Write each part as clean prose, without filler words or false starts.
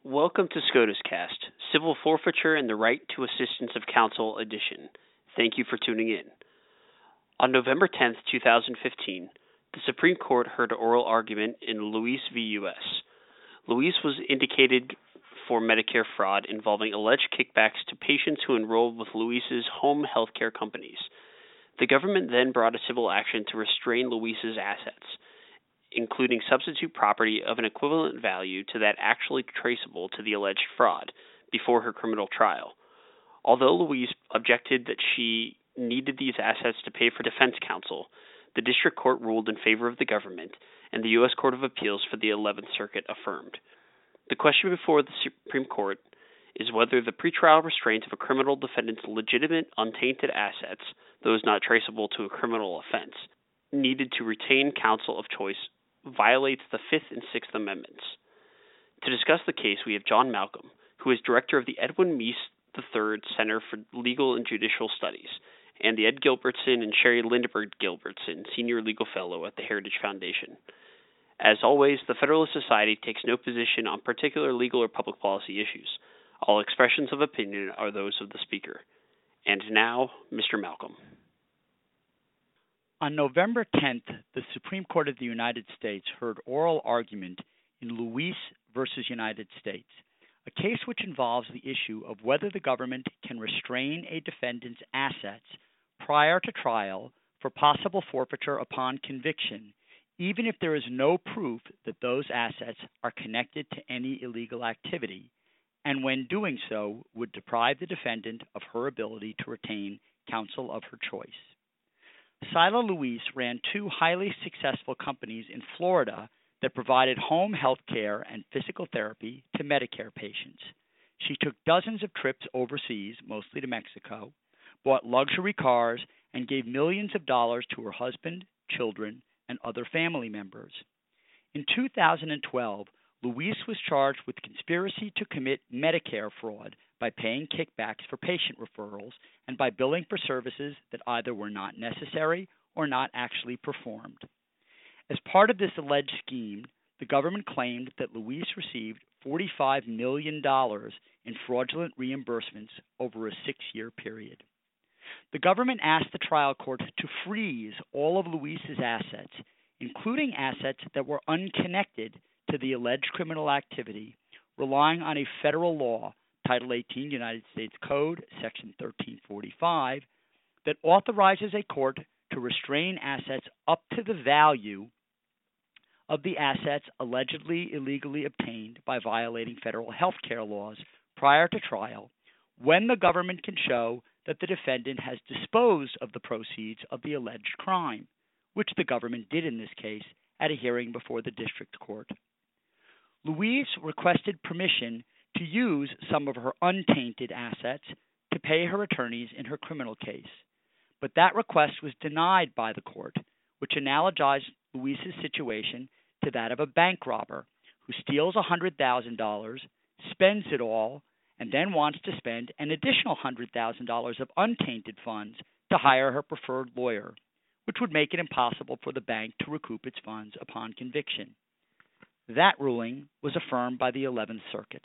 Welcome to SCOTUS Cast, Civil Forfeiture and the Right to Assistance of Counsel Edition. Thank you for tuning in. On November 10, 2015, the Supreme Court heard oral argument in Luis v. U.S. Luis was indicated for Medicare fraud involving alleged kickbacks to patients who enrolled with Luis's home health care companies. The government then brought a civil action to restrain Luis's assets, including substitute property of an equivalent value to that actually traceable to the alleged fraud, before her criminal trial. Although Luis objected that she needed these assets to pay for defense counsel, the district court ruled in favor of the government, and the U.S. Court of Appeals for the 11th Circuit affirmed. The question before the Supreme Court is whether the pretrial restraint of a criminal defendant's legitimate, untainted assets, those not traceable to a criminal offense, needed to retain counsel of choice violates the Fifth and Sixth Amendments. To discuss the case, we have John Malcolm, who is director of the Edwin Meese III Center for Legal and Judicial Studies, and the Ed Gilbertson and Sherry Lindbergh Gilbertson Senior Legal Fellow at the Heritage Foundation. As always, the Federalist Society takes no position on particular legal or public policy issues. All expressions of opinion are those of the speaker. And now, Mr. Malcolm. On November 10th, the Supreme Court of the United States heard oral argument in Luis v. United States, a case which involves the issue of whether the government can restrain a defendant's assets prior to trial for possible forfeiture upon conviction, even if there is no proof that those assets are connected to any illegal activity, and when doing so would deprive the defendant of her ability to retain counsel of her choice. Sila Luis ran two highly successful companies in Florida that provided home health care and physical therapy to Medicare patients. She took dozens of trips overseas, mostly to Mexico, bought luxury cars, and gave millions of dollars to her husband, children, and other family members. In 2012, Luis was charged with conspiracy to commit Medicare fraud by paying kickbacks for patient referrals and by billing for services that either were not necessary or not actually performed. As part of this alleged scheme, the government claimed that Luis received $45 million in fraudulent reimbursements over a 6-year period. The government asked the trial court to freeze all of Luis's assets, including assets that were unconnected to the alleged criminal activity, relying on a federal law, Title 18 United States Code, Section 1345, that authorizes a court to restrain assets up to the value of the assets allegedly illegally obtained by violating federal health care laws prior to trial, when the government can show that the defendant has disposed of the proceeds of the alleged crime, which the government did in this case at a hearing before the district court. Luis requested permission to use some of her untainted assets to pay her attorneys in her criminal case, but that request was denied by the court, which analogized Luis's situation to that of a bank robber who steals $100,000, spends it all, and then wants to spend an additional $100,000 of untainted funds to hire her preferred lawyer, which would make it impossible for the bank to recoup its funds upon conviction. That ruling was affirmed by the 11th Circuit.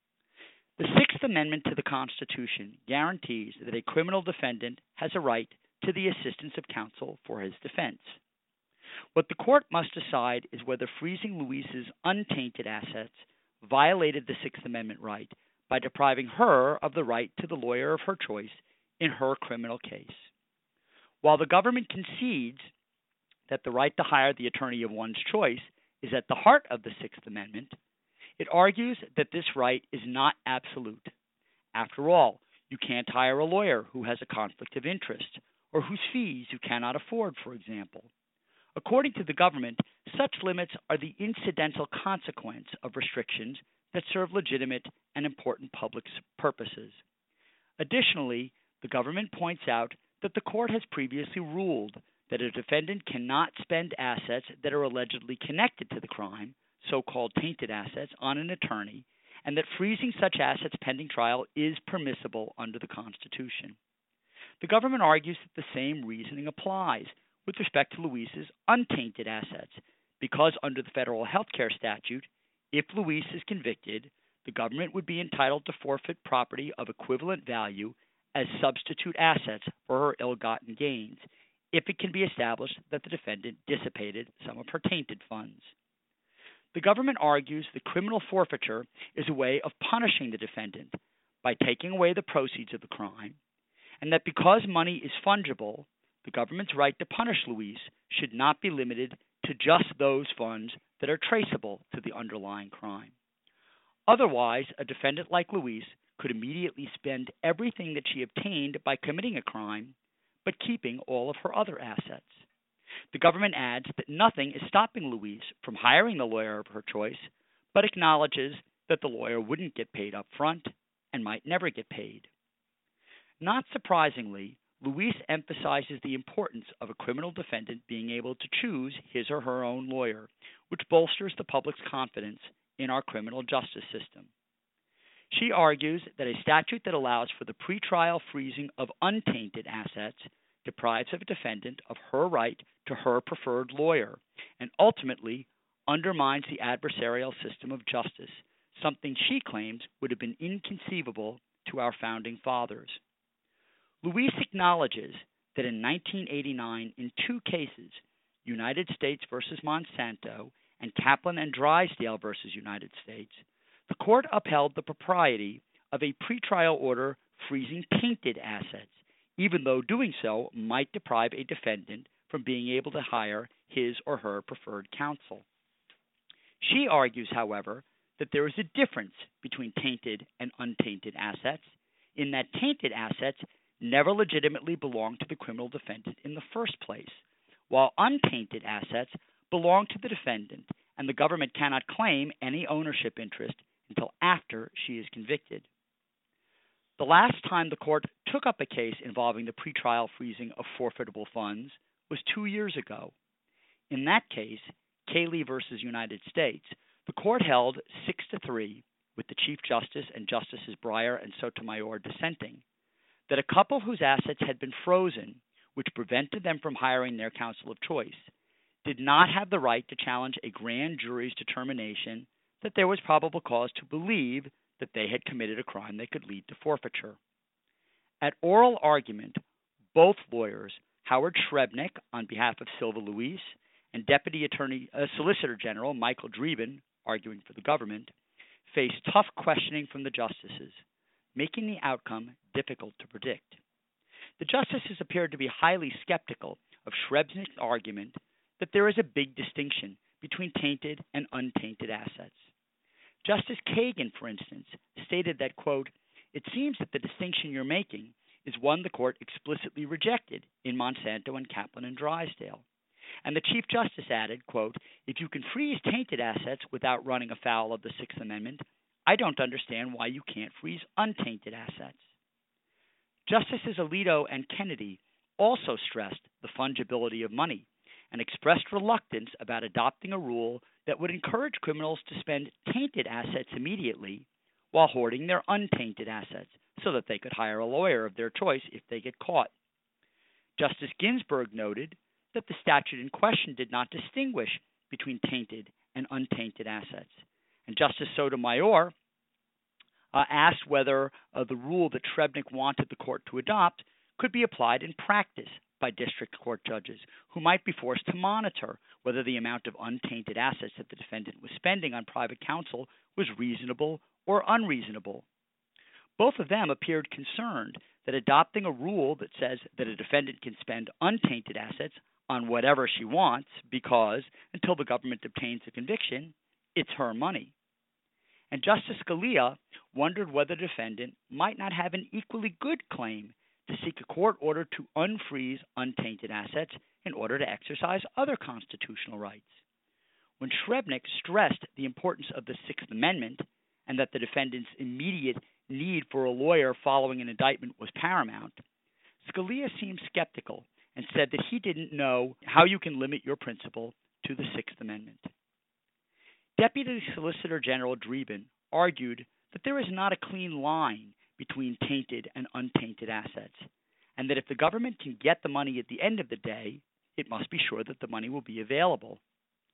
The Sixth Amendment to the Constitution guarantees that a criminal defendant has a right to the assistance of counsel for his defense. What the court must decide is whether freezing Luis's untainted assets violated the Sixth Amendment right by depriving her of the right to the lawyer of her choice in her criminal case. While the government concedes that the right to hire the attorney of one's choice is at the heart of the Sixth Amendment, it argues that this right is not absolute. After all, you can't hire a lawyer who has a conflict of interest or whose fees you cannot afford, for example. According to the government, such limits are the incidental consequence of restrictions that serve legitimate and important public purposes. Additionally, the government points out that the court has previously ruled that a defendant cannot spend assets that are allegedly connected to the crime, so-called tainted assets, on an attorney, and that freezing such assets pending trial is permissible under the Constitution. The government argues that the same reasoning applies with respect to Luis's untainted assets, because under the federal health care statute, if Luis is convicted, the government would be entitled to forfeit property of equivalent value as substitute assets for her ill-gotten gains if it can be established that the defendant dissipated some of her tainted funds. The government argues the criminal forfeiture is a way of punishing the defendant by taking away the proceeds of the crime, and that because money is fungible, the government's right to punish Louise should not be limited to just those funds that are traceable to the underlying crime. Otherwise, a defendant like Louise could immediately spend everything that she obtained by committing a crime, but keeping all of her other assets. The government adds that nothing is stopping Louise from hiring the lawyer of her choice, but acknowledges that the lawyer wouldn't get paid up front and might never get paid. Not surprisingly, Louise emphasizes the importance of a criminal defendant being able to choose his or her own lawyer, which bolsters the public's confidence in our criminal justice system. She argues that a statute that allows for the pretrial freezing of untainted assets deprives a defendant of her right to her preferred lawyer and ultimately undermines the adversarial system of justice, something she claims would have been inconceivable to our founding fathers. Louise acknowledges that in 1989, in two cases, United States versus Monsanto and Kaplan and Drysdale versus United States, the court upheld the propriety of a pretrial order freezing tainted assets, even though doing so might deprive a defendant from being able to hire his or her preferred counsel. She argues, however, that there is a difference between tainted and untainted assets, in that tainted assets never legitimately belong to the criminal defendant in the first place, while untainted assets belong to the defendant, and the government cannot claim any ownership interest until after she is convicted. The last time the court took up a case involving the pretrial freezing of forfeitable funds was 2 years ago. In that case, Cayley versus United States, the court held 6-3, with the Chief Justice and Justices Breyer and Sotomayor dissenting, that a couple whose assets had been frozen, which prevented them from hiring their counsel of choice, did not have the right to challenge a grand jury's determination that there was probable cause to believe that they had committed a crime that could lead to forfeiture. At oral argument, both lawyers, Howard Shrebnick on behalf of Silva Louise and Solicitor General Michael Dreeben, arguing for the government, faced tough questioning from the justices, making the outcome difficult to predict. The justices appeared to be highly skeptical of Shrebnick's argument that there is a big distinction between tainted and untainted assets. Justice Kagan, for instance, stated that, quote, "It seems that the distinction you're making is one the court explicitly rejected in Monsanto and Kaplan and Drysdale." And the Chief Justice added, quote, "If you can freeze tainted assets without running afoul of the Sixth Amendment, I don't understand why you can't freeze untainted assets." Justices Alito and Kennedy also stressed the fungibility of money and expressed reluctance about adopting a rule that would encourage criminals to spend tainted assets immediately while hoarding their untainted assets so that they could hire a lawyer of their choice if they get caught. Justice Ginsburg noted that the statute in question did not distinguish between tainted and untainted assets. And Justice Sotomayor asked whether the rule that Shrebnick wanted the court to adopt could be applied in practice by district court judges who might be forced to monitor whether the amount of untainted assets that the defendant was spending on private counsel was reasonable or unreasonable. Both of them appeared concerned that adopting a rule that says that a defendant can spend untainted assets on whatever she wants because until the government obtains a conviction, it's her money. And Justice Scalia wondered whether the defendant might not have an equally good claim to seek a court order to unfreeze untainted assets in order to exercise other constitutional rights. When Shrebnick stressed the importance of the Sixth Amendment and that the defendant's immediate need for a lawyer following an indictment was paramount, Scalia seemed skeptical and said that he didn't know how you can limit your principle to the Sixth Amendment. Deputy Solicitor General Dreeben argued that there is not a clean line between tainted and untainted assets, and that if the government can get the money at the end of the day, it must be sure that the money will be available.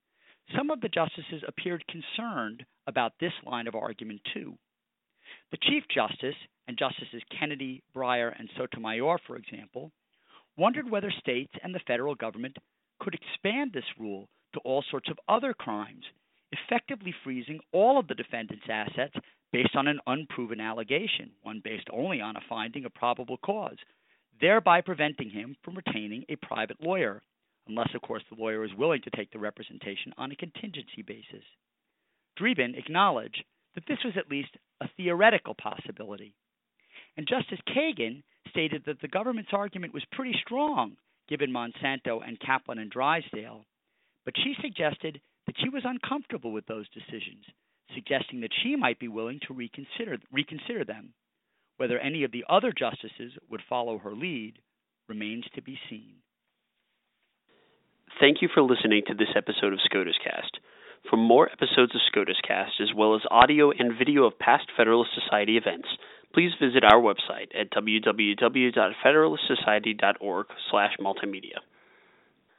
some of the justices appeared concerned about this line of argument too. The Chief Justice and Justices Kennedy, Breyer, and Sotomayor, for example, wondered whether states and the federal government could expand this rule to all sorts of other crimes, effectively freezing all of the defendant's assets based on an unproven allegation, one based only on a finding of probable cause, thereby preventing him from retaining a private lawyer, unless, of course, the lawyer is willing to take the representation on a contingency basis. Dreeben acknowledged that this was at least a theoretical possibility. And Justice Kagan stated that the government's argument was pretty strong, given Monsanto and Kaplan and Drysdale, but she suggested that she was uncomfortable with those decisions, suggesting that she might be willing to reconsider them. Whether any of the other justices would follow her lead remains to be seen. Thank you for listening to this episode of SCOTUS Cast. For more episodes of SCOTUS Cast, as well as audio and video of past Federalist Society events, please visit our website at www.federalistsociety.org/multimedia.